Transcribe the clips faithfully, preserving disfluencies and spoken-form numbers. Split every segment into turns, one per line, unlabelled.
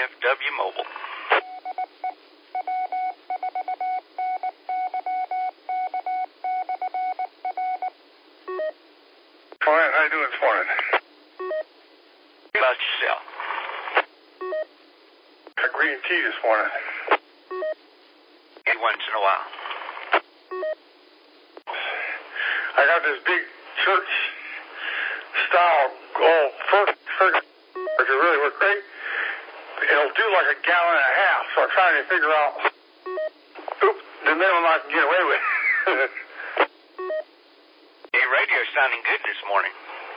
F W Mobile.
Fine, how you doing this morning?
How about yourself?
Got green tea this morning.
Every once in a while.
I got this big church style old first circuit which will really work great. It'll do like a gallon and a half, so I'm trying to figure out oop, the minimum I can get away with.
Your radio's sounding good this morning.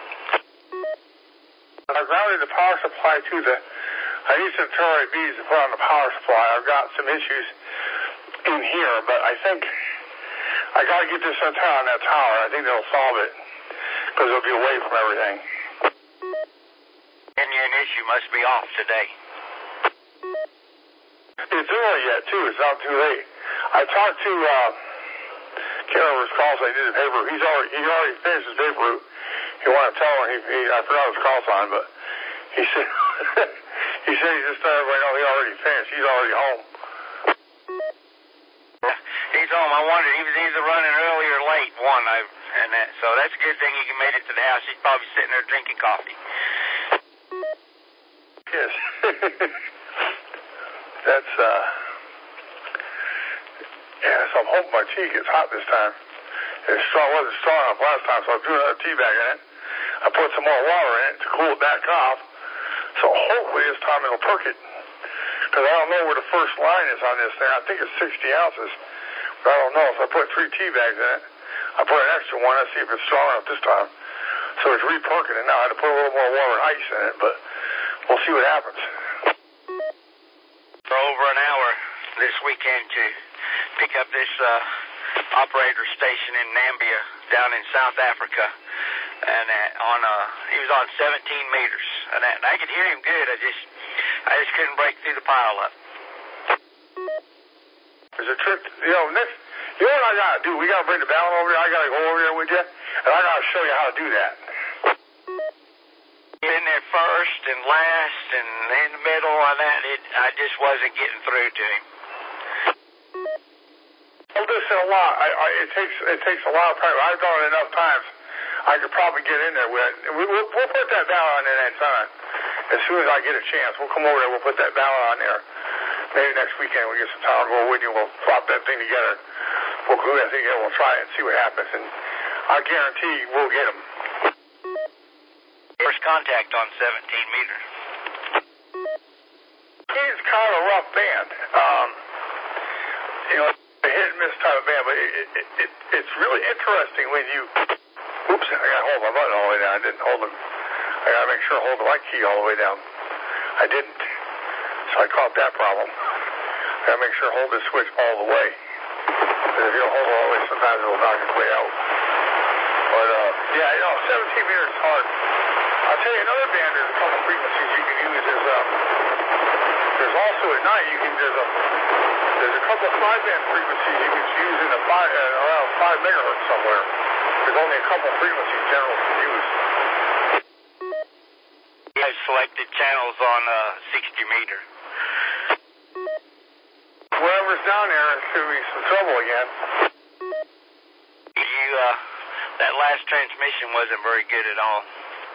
I grounded the power supply to the, I need some Terra Bs to put on the power supply. I've got some issues in here, but I think I got to get this antenna on that tower. I think that'll solve it because it'll be away from everything.
And your issue must be off today.
It's early yet, too. It's not too late. I talked to, uh, can't remember his call, so I did the paper. He's already, he already finished his paper route. He wanted to tell him, he, he, I forgot his call sign, but he said, he said he just let everybody know he already finished. He's already home.
He's home. I wondered, he was either running early or late, one, I, and that, so that's a good thing he made it to the house. He's probably sitting there drinking coffee.
Yes. That's, uh, yeah, so I'm hoping my tea gets hot this time. It strong, wasn't strong enough last time, so I threw another tea bag in it. I put some more water in it to cool it back off. So hopefully this time it'll perk it. Because I don't know where the first line is on this thing. I think it's sixty ounces. But I don't know. So I put three tea bags in it. I put an extra one. Let's see if it's strong enough this time. So it's re-perking it now. I had to put a little more water and ice in it, but we'll see what happens.
For over an hour this weekend to pick up this uh, operator station in Nambia down in South Africa. And uh, on uh, he was on seventeen meters. And, that, and I could hear him good. I just I just couldn't break through the pile up.
There's a trick, you know, next, you know what I got to do? We got to bring the balance over there. I got to go over there with you, and I got to show you how to do that.
In there first and last and in the middle and that, it, I just wasn't getting through to him.
Well, listen, a lot. I, I, it takes it takes a lot of time. I've done it enough times. I could probably get in there with it. We, we'll, we'll put that balance on in that time. As soon as I get a chance, we'll come over there. We'll put that balance on there. Maybe next weekend we'll get some time to go with you. We'll flop that thing together. We'll glue that thing together. We'll try it and see what happens. And I guarantee we'll get them.
First contact on seventeen meters.
It's kind of a rough band. Um, you know, a hit and miss type of band, but it, it, it, it's really interesting when you. Oops, I got to hold my button all the way down. I didn't hold them. I got to make sure I hold the light key all the way down. I didn't. So I caught that problem. I got to make sure I hold this switch all the way. Because if you don't hold it all the way, sometimes it'll knock its way out. But, uh, yeah, you know, seventeen meters is hard. I'll tell you another band, there's a couple frequencies you can use. There's, uh, there's also at night, you can, there's a, there's a couple five band frequencies you can use in the five, uh, around five megahertz somewhere. There's only a couple frequencies generals can use.
I selected channels on uh, sixty meter.
Whatever's down there, it's going to be some trouble again.
You, uh, that last transmission wasn't very good at all.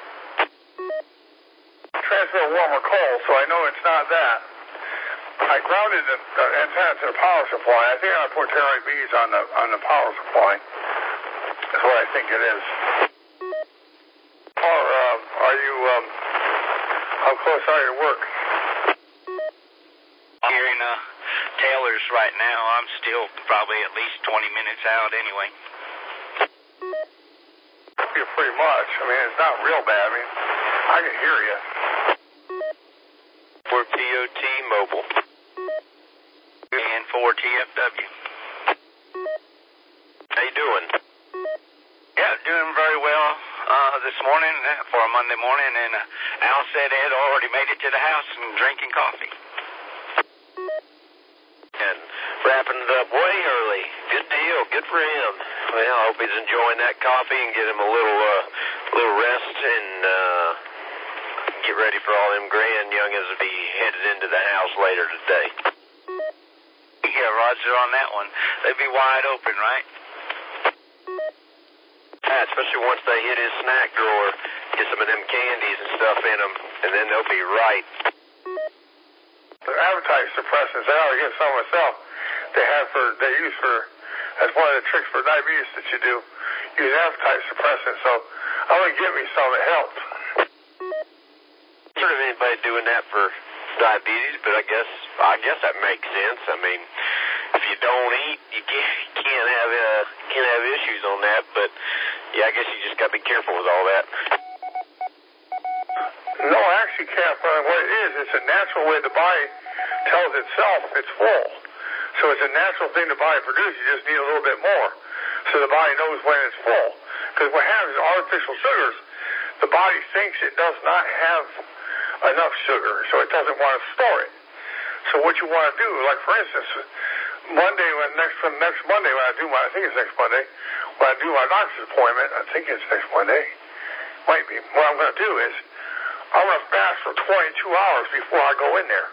Transmit warm or cold, so I know it's not that. I grounded the uh, antenna to the power supply. I think I put Terra Bs on the on the power supply. That's what I think it is. Or uh, are you? Um, how close are you to work?
Here in uh, Taylor's right now, I'm still probably at least twenty minutes out anyway.
Yeah, pretty much. I mean, it's not real bad. I mean, I can hear you.
For P O T Mobile. And for T F W. How you doing? Yeah, doing very well uh, this morning for a Monday morning, and uh, Al said Ed already made it to the house and drinking coffee.
And wrapping it up way early. Good deal. Good for him. Well, I hope he's enjoying that coffee and get him a little, uh, little rest and uh, get ready for all them grand youngins to be headed into the house later today.
Yeah, Roger on that one. They'd be wide open, right?
Yeah, especially once they hit his snack drawer, get some of them candies and stuff in them, and then they'll be right.
The appetite suppressants, I ought to get some myself. They have for, they use for, that's one of the tricks for diabetes that you do. Use appetite suppressants, so I'm going to get me some that helps.
Sort of anybody doing that for diabetes, but I guess I guess that makes sense. I mean, if you don't eat, you can't, can't have uh, can't have issues on that. But yeah, I guess you just got to be careful with all that.
No, I actually can't find what it is. It's a natural way the body tells itself it's full. So it's a natural thing the body produces. You just need a little bit more, so the body knows when it's full. Because what happens is artificial sugars, the body thinks it does not have enough sugar, so it doesn't want to store it. So what you want to do, like for instance, Monday, when next next Monday when I do my, I think it's next Monday, when I do my doctor's appointment, I think it's next Monday, might be. What I'm going to do is, I'm going to fast for twenty-two hours before I go in there.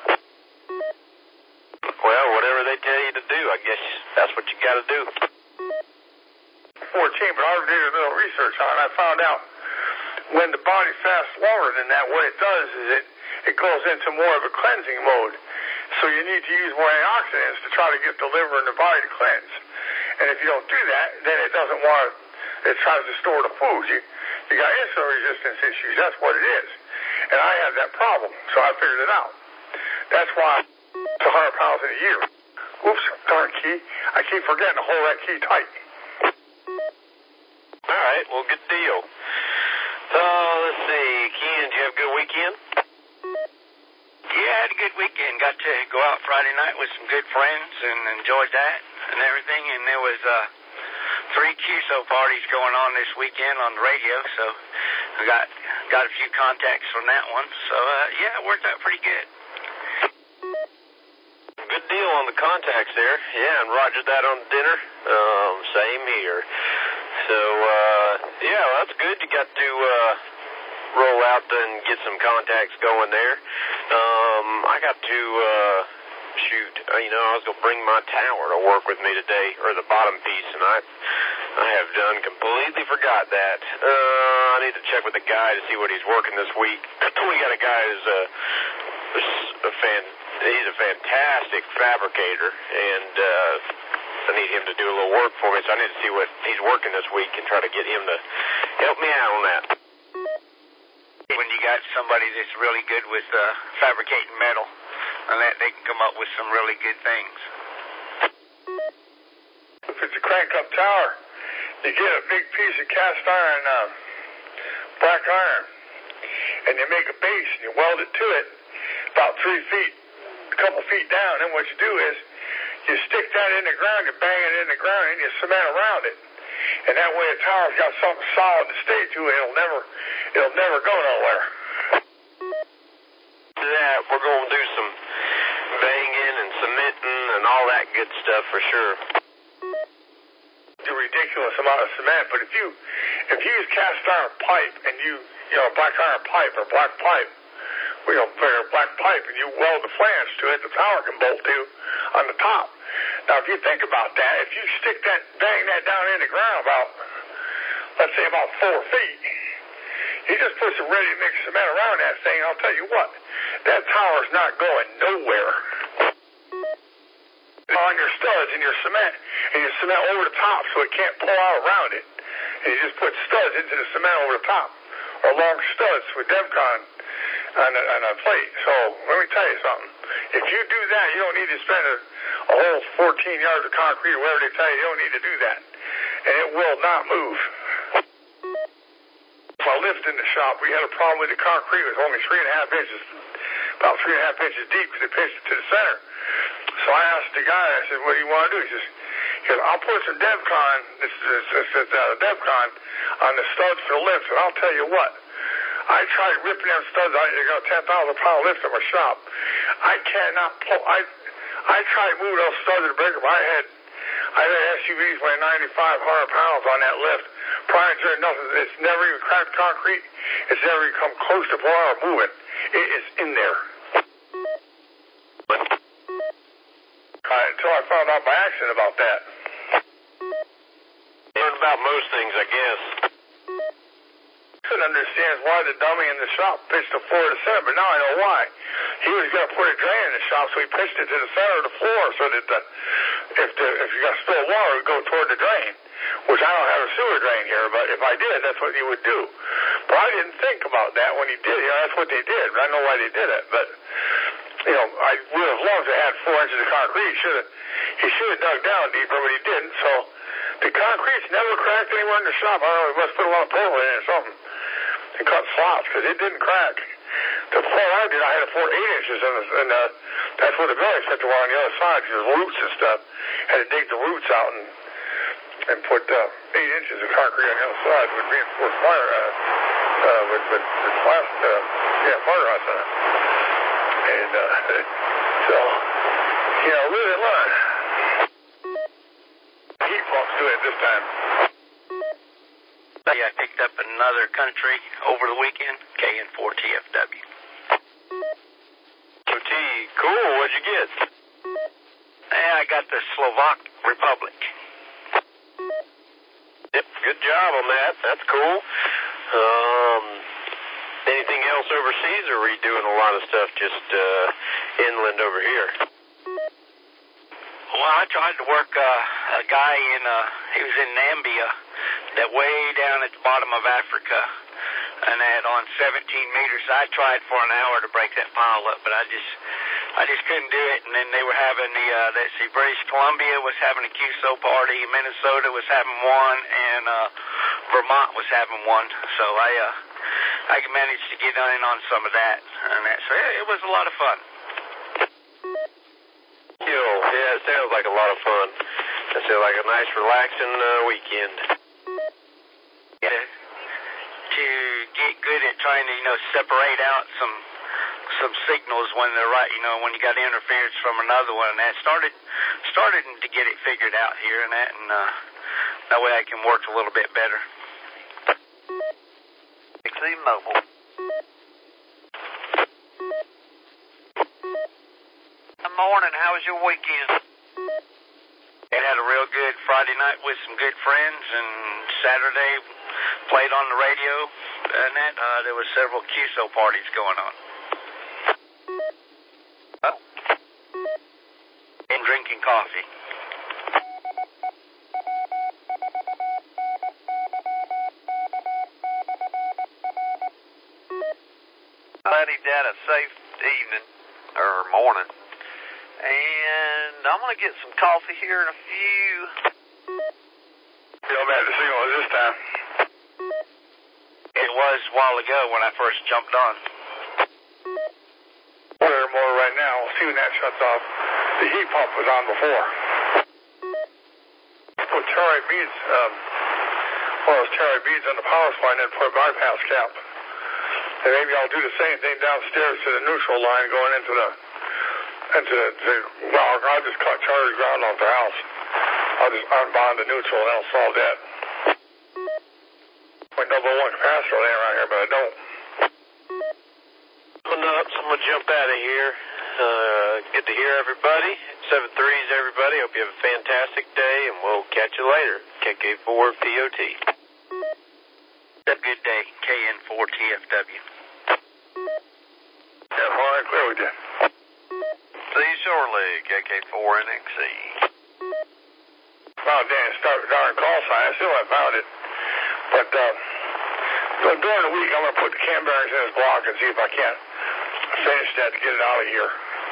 Well, whatever they tell you to do, I guess that's what you got to do.
fourteen, but I did a little research on it, and I found out when the body fasts longer than that, what it does is it, it goes into more of a cleansing mode. So you need to use more antioxidants to try to get the liver and the body to cleanse. And if you don't do that, then it doesn't want to, it tries to store the food. You, you got insulin resistance issues. That's what it is. And I have that problem, so I figured it out. That's why it's one hundred pounds in a year. Oops, darn key. I keep forgetting to hold that key tight.
All right, well, good deal. So, let's see, Ken, did you have a good weekend?
Yeah, I had a good weekend. Got to go out Friday night with some good friends and enjoyed that and everything. And there was uh, three Q S O parties going on this weekend on the radio, so I got got a few contacts from that one. So, uh, yeah, it worked out pretty good.
Good deal on the contacts there. Yeah, and Roger that on dinner. Um, same here. So, uh, yeah, well, that's good. You got to uh, roll out and get some contacts going there. Um, I got to, uh, shoot, uh, you know, I was going to bring my tower to work with me today, or the bottom piece, and I I have done completely forgot that. Uh, I need to check with the guy to see what he's working this week. We got a guy who's a, a fan, he's a fantastic fabricator, and, uh, I need him to do a little work for me, so I need to see what he's working this week and try to get him to help me out on that.
When you got somebody that's really good with uh, fabricating metal, and that they can come up with some really good things.
If it's a crank-up tower, you get a big piece of cast iron, uh, black iron, and you make a base and you weld it to it about three feet, a couple feet down. Then what you do is you stick that in the ground, you bang it in the ground, and you cement around it. And that way a tower's got something solid to stay to, and it'll never, it'll never go nowhere.
Yeah, we're going to do some banging and cementing and all that good stuff for sure.
A ridiculous amount of cement, but if you, if you use cast iron pipe and you, you know, black iron pipe or black pipe, you know, black pipe, and you weld the flange to it, the tower can bolt to on the top. Now, if you think about that, if you stick that, bang that down in the ground about, let's say about four feet, you just put some ready-mix cement around that thing, I'll tell you what, that tower's not going nowhere. On your studs and your cement, and you cement over the top so it can't pull out around it. And you just put studs into the cement over the top, or long studs with Devcon on a, on a plate. So let me tell you something. If you do that, you don't need to spend a, a whole fourteen yards of concrete or whatever they tell you. You don't need to do that. And it will not move. My lift in the shop, we had a problem with the concrete. It was only three and a half inches, about three and a half inches deep because it pinched it to the center. So I asked the guy, I said, what do you want to do? He says, he goes, I'll put some Devcon, this is, this is uh, Devcon, on the studs for the lift, and I'll tell you what, I tried ripping them studs out. I got a ten thousand pound lift in my shop. I cannot pull, I I tried moving those studs in the breaker, but I had, I had S U Vs weighing ninety-five hundred pounds on that lift prior to nothing. It's never even cracked concrete. It's never even come close to blowing or moving. It is in there. Uh, until I found out by accident about that.
Learn about most things, I guess.
Couldn't understand why the dummy in the shop pitched the floor to center, but now I know why. He was going to put a drain in the shop, so he pitched it to the center of the floor so that the, if the if you got spilled water, it would go toward the drain, which I don't have a sewer drain here, but if I did, that's what he would do. But I didn't think about that when he did it. That's what they did. I know why they did it, but, you know, I would have loved to have had four inches of concrete. He should have, he should have dug down deeper, but he didn't, so the concrete's never cracked anywhere in the shop. I don't know, he must put a lot of portland in it or something and cut slots, because it didn't crack. The floor I did, I had to pour eight inches, in the, and uh, that's where the belly set the wire on the other side, because there's roots and stuff. Had to dig the roots out and and put uh, eight inches of concrete on the other side with reinforced wire, uh, uh, with, with, with glass, uh, yeah, fiberglass in it. And uh, so, you know, live and learn. Heat pumps do it this time.
I picked up another country over the weekend, K N four T F W.
O T, cool. What'd you get?
Yeah, I got the Slovak Republic.
Yep, good job on that. That's cool. Um, anything else overseas, or are we doing a lot of stuff just uh, inland over here?
Well, I tried to work uh, a guy in, uh, he was in Nambia, that way down at the bottom of Africa, and that on seventeen meters. I tried for an hour to break that pile up, but I just, I just couldn't do it. And then they were having the, uh, let's see, British Columbia was having a Q S O party, Minnesota was having one, and uh, Vermont was having one. So I, uh, I managed to get in on some of that, and that. So yeah, it was a lot of fun.
Yeah, it sounds like a lot of fun. That sounds like a nice, relaxing uh, weekend.
Yeah. To get good at trying to, you know, separate out some some signals when they're right, you know, when you got interference from another one. And that started started to get it figured out here and that, and uh, that way I can work a little bit better. Exceed Mobile. Good morning. How was your weekend? It had a real good Friday night with some good friends, and Saturday played on the radio, and that uh, there was several Q S O parties going on. Oh. And drinking coffee. Glad he had a safe evening, or morning. And I'm going to get some coffee here in a few.
You know, bad the signal was this time.
It was a while ago when I first jumped on.
We're more right now. We'll see when that shuts off. The heat pump was on before. Put territe beads, um, one of those territe beads on the power supply and then put a bypass cap. And maybe I'll do the same thing downstairs to the neutral line going into the into the, the well, I'll just cut charge ground off the house. I'll just unbond the neutral and that'll solve that. I double one capacitor laying around here, but I don't.
I'm nuts. I'm going to jump out of here. Uh, good to hear everybody. seven threes, everybody. Hope you have a fantastic day, and we'll catch you later. K K four P O T.
Have a good day. K N four T F W.
Yeah, all right, clear with you.
See you shortly, K K four N X C.
Well, Dan, start darn call sign. I still haven't found it. But uh, so during the week, I'm going to put the cam bearings in his block and see if I can't finish that to get it out of here.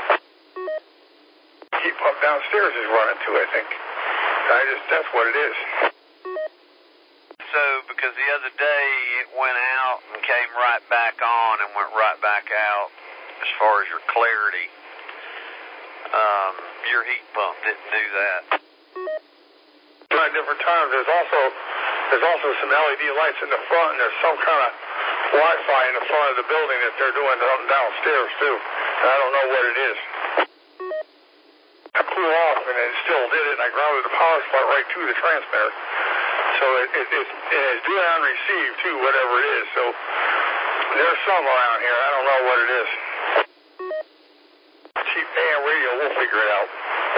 Heat pump downstairs is running too, I think. I just, that's what it is.
So, because the other day it went out and came right back on and went right back out as far as your clarity, um, your heat pump didn't do that.
At different times, there's also there's also some L E D lights in the front, and there's some kind of Wi-Fi in the front of the building that they're doing downstairs too, and I don't know what it is. I cool off, and it still did it, and I grounded the power supply right to the transmitter. So it, it, it, it's doing on receive, too, whatever it is. So there's some around here. I don't know what it is. Cheap A M radio, we'll figure it out.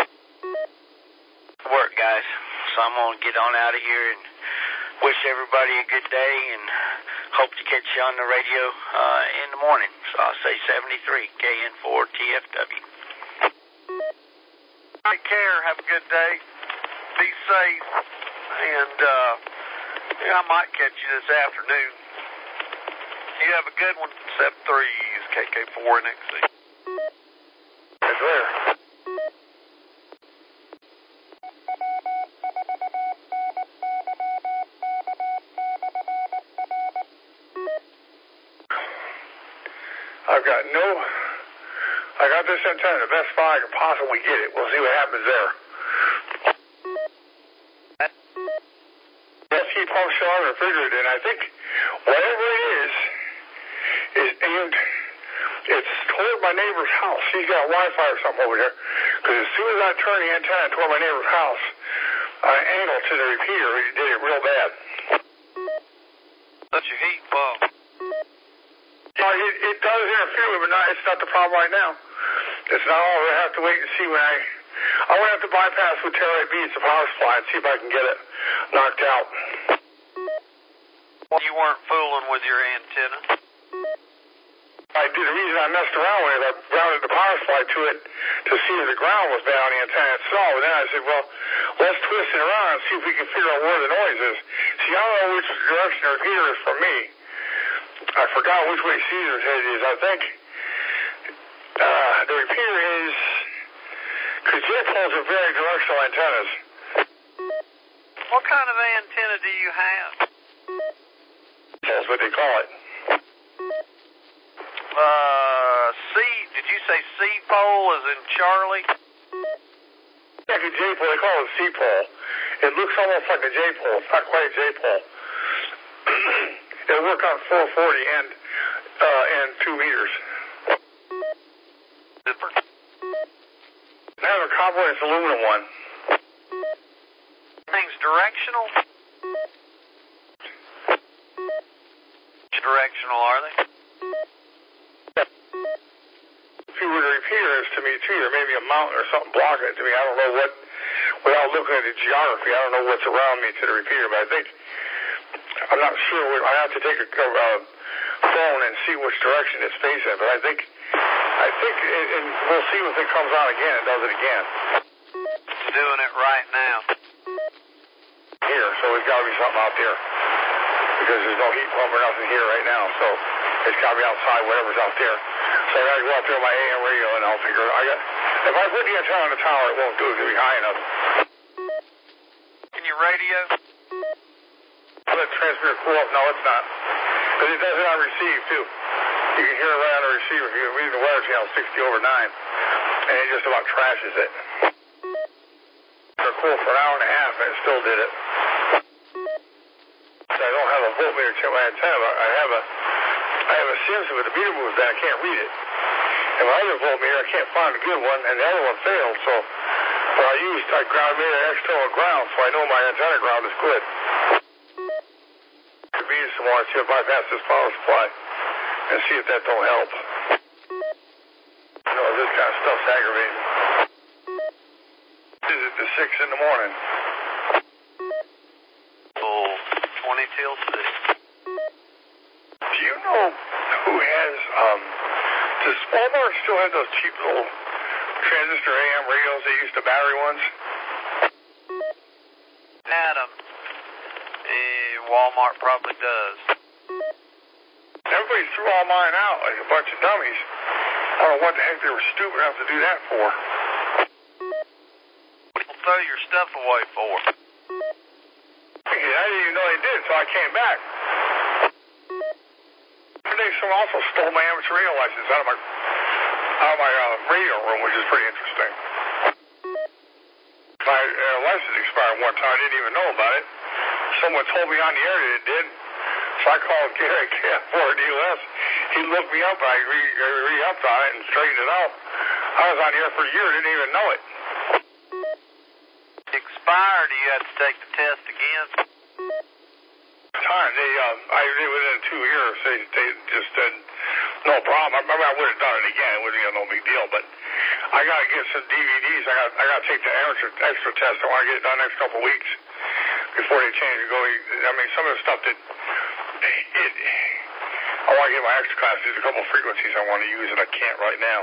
Work, guys. So I'm going to get on out of here and wish everybody a good day and hope to catch you on the radio uh, in the morning. So I'll say seventy-three K N four T F W.
Take care. Have a good day. Be safe. And uh, yeah, I might catch you this afternoon. You have a good one. seven three is K K four N X C.
It's there. I've got no, I got this antenna the best spot I can possibly get it. We'll see what happens there. Let's keep pump still on the refrigerator, and I think whatever it is, is aimed, it's toward my neighbor's house. He's got Wi-Fi or something over there, because as soon as I turned the antenna toward my neighbor's house, I angled to the repeater, it did it real bad.
That's your heat pump.
Uh, it, it does interfere with it, but not, it's not the problem right now. It's not all. I have to wait and see when I... I'm going to have to bypass with Territe B, it's a power supply, and see if I can get it knocked out.
You weren't fooling with your antenna?
I did. The reason I messed around with it, I grounded the power supply to it to see if the ground was bad on the antenna itself. And then I said, well, let's twist it around and see if we can figure out where the noise is. See, I don't know which direction the repeater is for me. I forgot which way Caesar's head is. I think uh, the repeater is... Because J-poles are very directional antennas.
What kind of antenna do you have?
That's what they call it.
Uh, C, did you say C-pole as in Charlie?
Yeah, a J-pole. They call it a C-pole. It looks almost like a J-pole. It's not quite a J-pole. It'll work on four forty and, uh, and two meters.
Different.
I have a copper and it's aluminum one.
Things directional? Which directional are they?
See where the repeater is to me too. There may be a mountain or something blocking it to me. I don't know what, without looking at the geography, I don't know what's around me to the repeater, but I think, I'm not sure. I have to take a uh, phone and see which direction it's facing, but I think, I think, it, and we'll see if it comes on again. It does it again.
It's doing it right now.
Here, so there's got to be something out there because there's no heat pump or nothing here right now, so it's got to be outside, whatever's out there. So I got to go out there on my A M radio and I'll figure it out. I got, if I put the antenna on the tower, it won't do it. It'll be high enough.
Can you radio?
Let the transmitter cool up. No, it's not. But it does it on receive, too. You can hear it right on the receiver. If you read the weather channel sixty over nine, and it just about trashes it. They're cool for an hour and a half, and it still did it. So I don't have a voltmeter to my antenna, but I have a, I have a Simpson, but the meter moves down. I can't read it. And my other voltmeter, I can't find a good one, and the other one failed. So what I used, I ground made an external ground, so I know my antenna ground is good. Could be some more. See if I bypass this power supply and see if that don't help. You know, this kind of stuff's aggravating. Is it the six in the morning?
Oh, twenty till six.
Do you know who has, um, does Walmart still have those cheap little transistor A M radios they used, the battery ones?
Adam. Eh, Walmart probably does.
Everybody threw all mine out like a bunch of dummies. I don't know what the heck they were stupid enough to do that for.
What do you throw your stuff away for?
I didn't even know they did, so I came back. Today, someone also stole my amateur radio license out of my out of my uh, radio room, which is pretty interesting. My uh, license expired one time. I didn't even know about it. Someone told me on the air that it did. So I called Gary K F four D O S. He looked me up, and I re- re-upped on it and straightened it out. I was on the air for a year, didn't even know it.
by, or do you have to take the test again?
Time. They, um, I did within two years. They, they just said no problem. I remember I would have done it again. It wouldn't be no big deal. But I got to get some D V Ds. I got, I got to take the extra, extra test. I want to get it done next couple of weeks before they change and go. I mean, some of the stuff that it, I want to get my extra class. There's a couple of frequencies I want to use that I can't right now.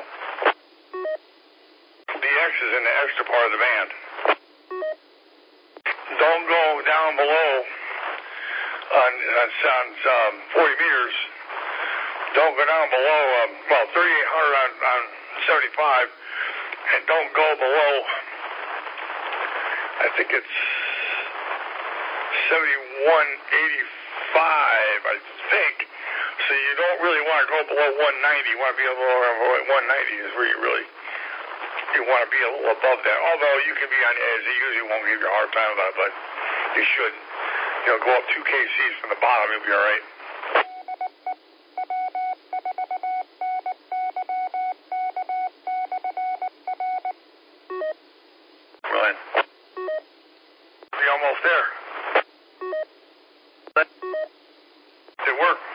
The X is in the extra part of the band. Don't go down below on, on, on um, forty meters. Don't go down below, um, well, thirty-eight hundred on, on seventy-five, and don't go below, I think it's seventy-one eighty-five, I think. So you don't really want to go below one ninety. You want to be a little around one ninety is where you really, you want to be a little above that. Although you can be on edge. They usually won't give you a hard time about it, but you should. You know, go up two K Cs from the bottom, you'll be all right. Right. Be almost there. It worked.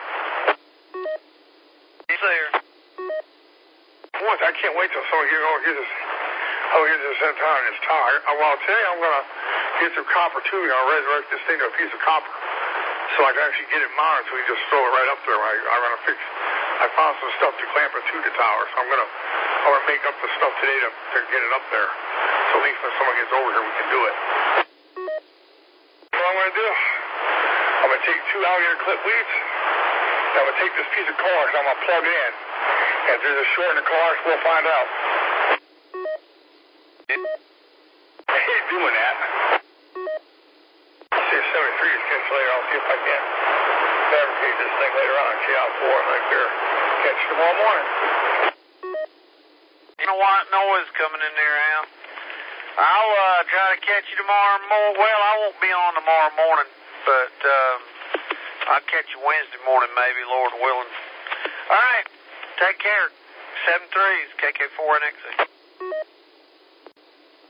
He's there.
Once, I can't wait till someone here oh, get this. Oh, get this in town. It's tower. Well, today I'm gonna get some copper tubing. I'll resurrect this thing to a piece of copper, so I can actually get it mounted. So we just throw it right up there. I, I'm gonna fix. I found some stuff to clamp it to the tower, so I'm gonna. I'm gonna make up the stuff today to, to get it up there. So at least when someone gets over here, we can do it. What I'm gonna do? I'm gonna take two alligator clip leads. I'm gonna take this piece of coax. I'm gonna plug it in. And if there's a short in the coax, we'll find out. I hate doing that. See if seventy-three is catch later. I'll see if I can fabricate this thing later on. See how four and like there. Catch you tomorrow morning.
You know what? Noah's coming in there, Al. I'll uh, try to catch you tomorrow morning. Well, I won't be on tomorrow morning, but um, I'll catch you Wednesday morning, maybe, Lord willing. All right. Take care. seven threes, K K four N X A.